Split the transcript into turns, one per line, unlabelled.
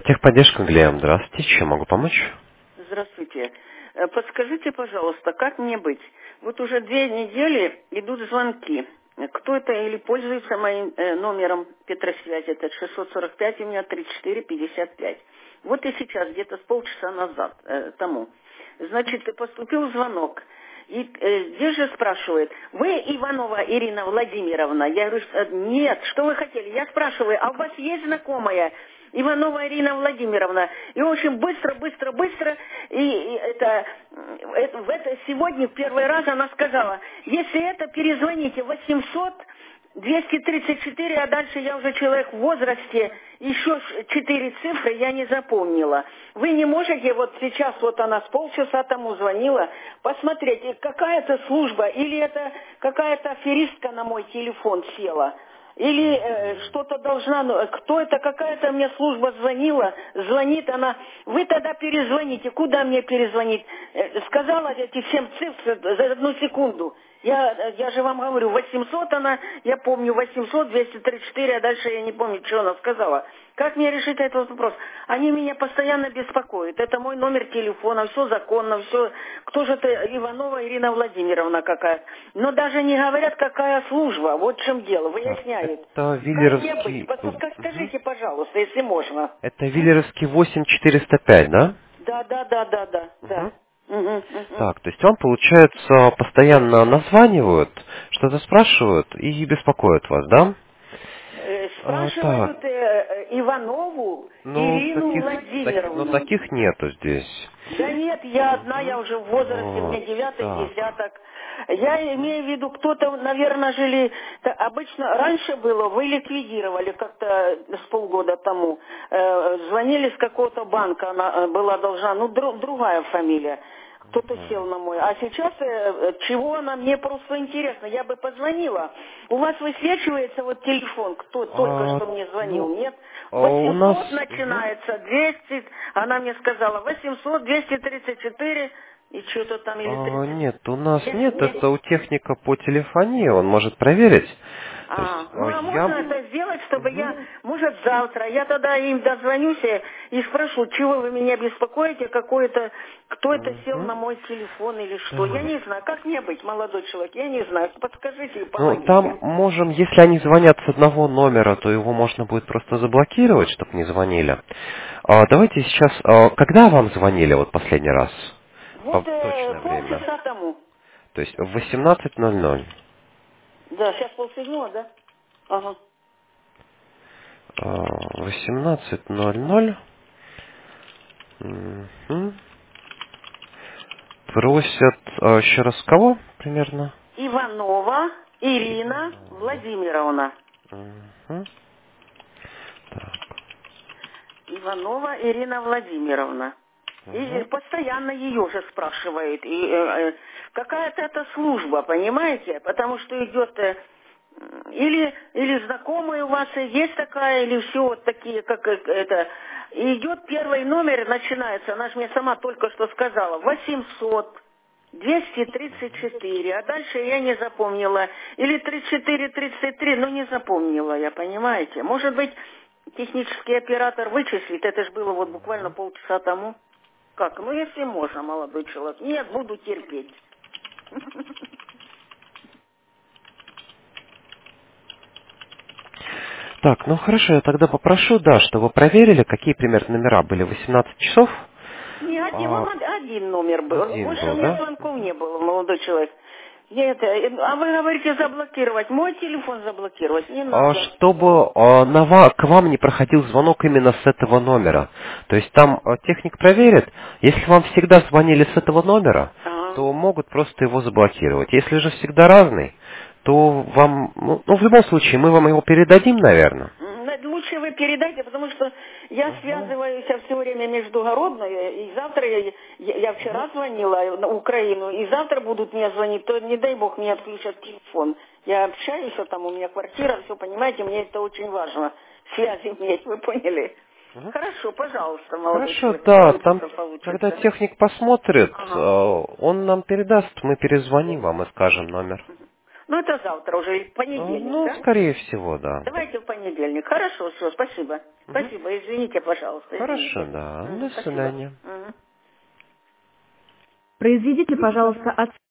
Техподдержка Глеем. Здравствуйте. Чем могу помочь?
Здравствуйте. Подскажите, пожалуйста, как мне быть? Вот уже 2 недели идут звонки. Кто это или пользуется моим номером Петросвязи? Это 645 у меня 3455. Вот и сейчас, где-то с полчаса назад тому. Значит, поступил звонок. И здесь же спрашивает, вы Иванова Ирина Владимировна? Я говорю, нет, что вы хотели? Я спрашиваю, а у вас есть знакомая Иванова Ирина Владимировна? И очень быстро, сегодня в первый раз она сказала, если это, перезвоните 800 234, а дальше я уже человек в возрасте, еще 4 цифры я не запомнила. Вы не можете, вот сейчас вот она с полчаса тому звонила, посмотреть, какая-то служба, или это какая-то аферистка на мой телефон села, или что-то должна, кто это, какая-то мне служба звонила, звонит она, вы тогда перезвоните, куда мне перезвонить? Сказала эти 7 цифр за 1 секунду. Я же вам говорю, 800 она, я помню, 800, 234, а дальше я не помню, что она сказала. Как мне решить этот вопрос? Они меня постоянно беспокоят. Это мой номер телефона, все законно, все. Кто же это, Иванова Ирина Владимировна какая? Но даже не говорят, какая служба. Вот в чем дело, выясняют.
Это
Как мне быть?
Виллеровский...
Скажите, пожалуйста, если можно.
Это Виллеровский 8405, да?
Да.
Мгм. Так, то есть вам, получается, постоянно названивают, что-то спрашивают и беспокоят вас, да? Так,
Спрашивают Иванову
ну,
Ирину Владимировну.
таких нету здесь.
Да нет, я одна, я уже в возрасте,
Вот,
мне 9-й
так.
десяток. Я имею в виду, кто-то, наверное, обычно раньше было, вы ликвидировали как-то с полгода тому. Звонили с какого-то банка, она была должна, другая фамилия. Кто-то сел на мой. А сейчас чего она, мне просто интересно. Я бы позвонила. У вас высвечивается вот телефон, кто только что мне звонил, нет?
У нас...
800 начинается, 200, она мне сказала, 800, 234 и что-то там, или 30.
Нет, у нас нет,
Нет.
это у техника по телефонии, он может проверить. То есть,
Можно это сделать, чтобы я, может, завтра, я тогда им дозвонюсь и спрошу, чего вы меня беспокоите, кто это сел на мой телефон или что. Я не знаю, как мне быть, молодой человек, я не знаю, подскажите и
Ну,
помогите.
там можем, если они звонят с одного номера, то его можно будет просто заблокировать, чтобы не звонили. Давайте сейчас, когда вам звонили вот последний раз?
Вот
Точное время.
полчаса тому.
То есть в 18:00.
Да, сейчас 6:30, да? Ага.
18:00. Мгм. Просят, еще раз кого примерно?
Иванова Ирина Владимировна.
Мгм.
Иванова Ирина Владимировна. И
Мгм.
постоянно ее же спрашивают. И какая-то это служба, понимаете? Потому что идет или знакомые у вас есть такая, или все вот такие, как это. И идет первый номер, начинается, она же мне сама только что сказала, 800 234, а дальше я не запомнила. Или 34-33, но не запомнила я, понимаете? Может быть, технический оператор вычислит, это же было вот буквально полчаса тому. Как? Ну, если можно, молодой человек. Нет, буду терпеть.
Так, ну хорошо, я тогда попрошу, да, чтобы вы проверили, какие примерно номера были. 18 часов.
Не, один номер был.
Один
Больше у
был,
меня
да?
звонков не было, молодой человек. А вы говорите заблокировать. Мой телефон заблокировать не надо.
Чтобы к вам не проходил звонок именно с этого номера. То есть там техник проверит, если вам всегда звонили с этого номера,
Ага.
то могут просто его заблокировать. Если же всегда разный, то вам, ну, в любом случае, мы вам его передадим, наверное.
Лучше вы передайте, потому что я связываюсь все время междугородно, и завтра я вчера звонила на Украину, и завтра будут мне звонить, то не дай бог мне отключат телефон. Я общаюсь, там у меня квартира, все, понимаете, мне это очень важно, связи иметь, вы поняли? Хорошо, пожалуйста, молодой
Хорошо,
человек,
да, там,
получится,
когда
получится.
техник посмотрит,
Ага.
он нам передаст, мы перезвоним вам и скажем номер.
Ну, это завтра уже, понедельник,
Ну,
да?
скорее всего, да.
Давайте в понедельник. Хорошо, все, спасибо. Спасибо, извините, пожалуйста,
Хорошо,
извините.
да. До
Спасибо.
свидания.
Мгм.
Произведите, пожалуйста,